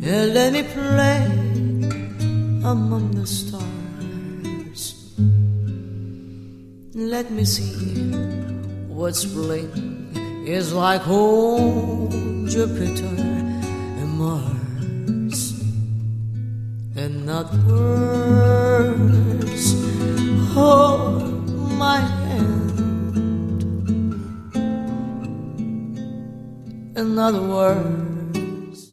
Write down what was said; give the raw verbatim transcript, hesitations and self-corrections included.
and let me play among the stars. Let me see what spring is like on Jupiter and Mars, and not words hold my hand. In other words,